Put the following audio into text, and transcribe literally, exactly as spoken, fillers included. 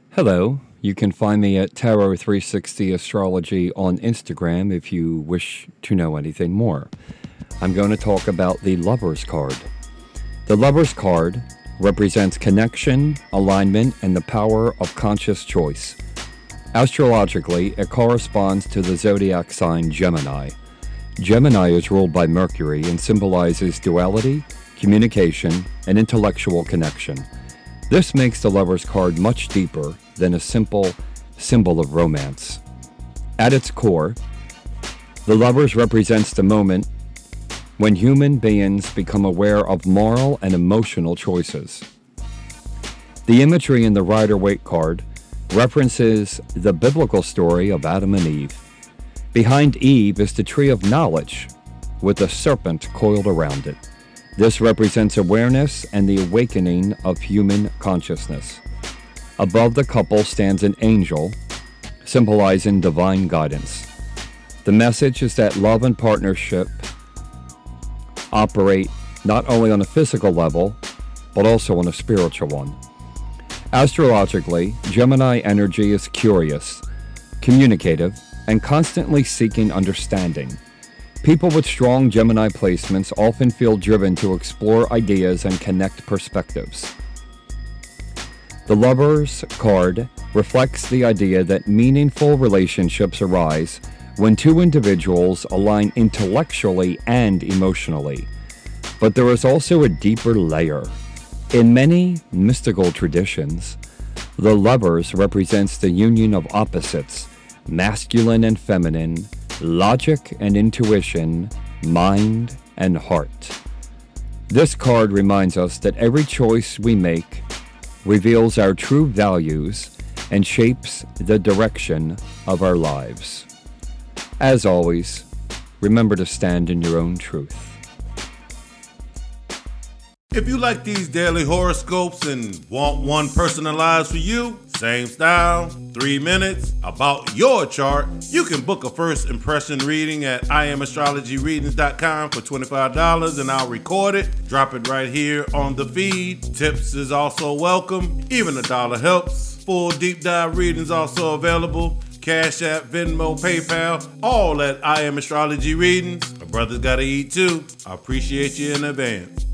Hello. You can find me at Tarot three sixty Astrology on Instagram if you wish to know anything more. I'm going to talk about the Lover's card. The Lover's card represents connection, alignment, and the power of conscious choice. Astrologically, it corresponds to the zodiac sign Gemini. Gemini is ruled by Mercury and symbolizes duality, communication, and intellectual connection. This makes the Lover's card much deeper than a simple symbol of romance. At its core, the Lovers represents the moment when human beings become aware of moral and emotional choices. The imagery in the Rider-Waite card references the biblical story of Adam and Eve. Behind Eve is the tree of knowledge, with a serpent coiled around it. This represents awareness and the awakening of human consciousness. Above the couple stands an angel, symbolizing divine guidance. The message is that love and partnership operate not only on a physical level, but also on a spiritual one. Astrologically, Gemini energy is curious, communicative, and constantly seeking understanding. People with strong Gemini placements often feel driven to explore ideas and connect perspectives. The Lover's card reflects the idea that meaningful relationships arise when two individuals align intellectually and emotionally. But there is also a deeper layer. In many mystical traditions, the Lovers represents the union of opposites, masculine and feminine, logic and intuition, mind and heart. This card reminds us that every choice we make reveals our true values and shapes the direction of our lives. As always, remember to stand in your own truth. If you like these daily horoscopes and want one personalized for you, same style, three minutes, about your chart, you can book a first impression reading at I am astrology readings dot com for twenty-five dollars and I'll record it, drop it right here on the feed. Tips is also welcome, even a dollar helps. Full deep dive readings also available. Cash App, Venmo, PayPal, all at I Am Astrology Readings. My brother's gotta eat too. I appreciate you in advance.